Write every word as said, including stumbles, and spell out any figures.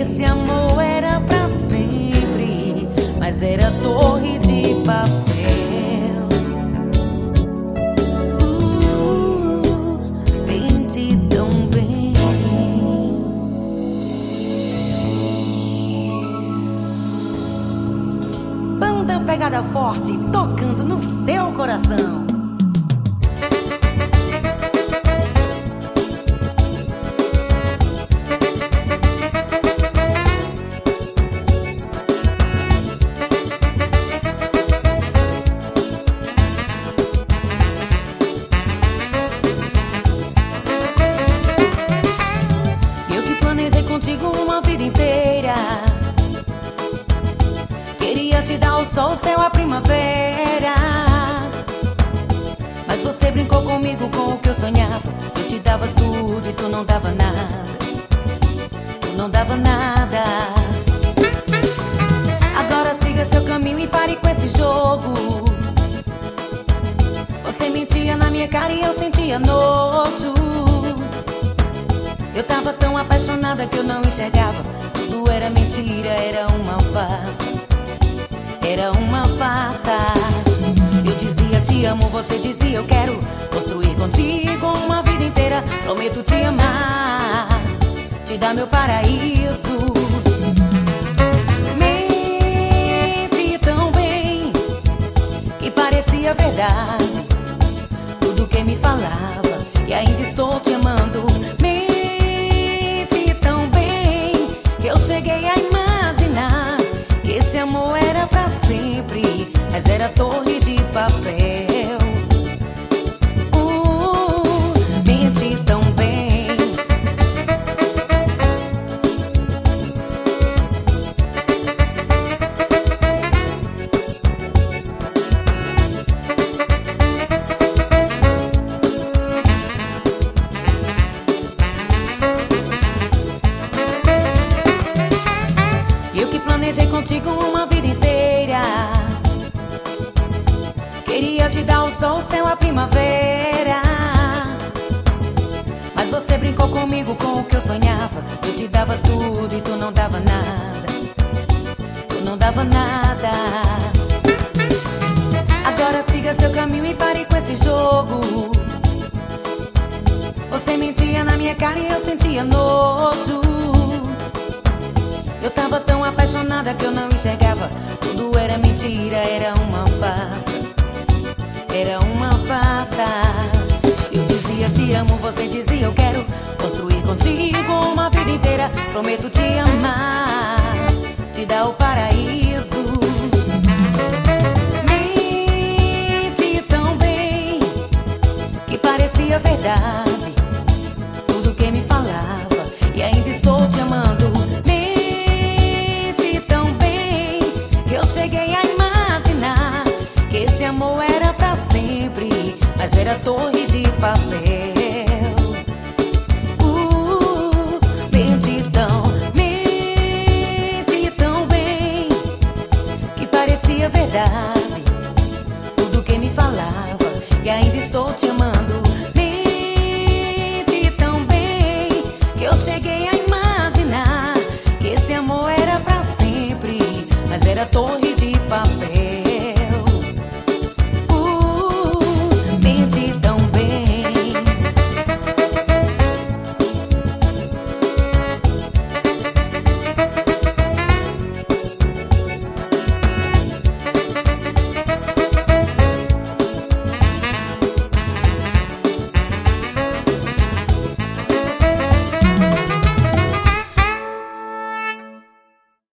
esse amor era pra sempre, mas era torre de papel. Uh, menti tão bem. Banda Pegada Forte tocando no seu coração. Contigo uma vida inteira, queria te dar o sol, o céu, a primavera, mas você brincou comigo com o que eu sonhava. Eu te dava tudo e tu não dava nada, tu não dava nada. Agora siga seu caminho e pare com esse jogo. Você mentia na minha cara e eu sentia nojo. Eu tava tão apaixonada que eu não enxergava. Tudo era mentira, era uma farsa, era uma farsa. Eu dizia te amo, você dizia eu quero construir contigo uma vida inteira. Prometo te amar, te dar meu paraíso. Menti tão bem que parecia verdade tudo que me falava, e ainda estou te amando. Eu cheguei a imaginar que esse amor era pra sempre, mas era torre de papel. Uh, menti tão bem. Planejei contigo uma vida inteira, queria te dar o sol, o céu, a primavera, mas você brincou comigo com o que eu sonhava. Eu te dava tudo e tu não dava nada, tu não dava nada. Agora siga seu caminho e pare com esse jogo. Você mentia na minha cara e eu sentia nojo. Eu tava tão apaixonada que eu não enxergava. Tudo era mentira, era uma farsa, era uma farsa. Eu dizia te amo, você dizia eu quero construir contigo uma vida inteira. Prometo te amar, te dar o paraíso. Menti tão bem que parecia verdade tudo que me falava, e ainda estou te amando. Eu cheguei a imaginar que esse amor era pra sempre, mas era torre de papel.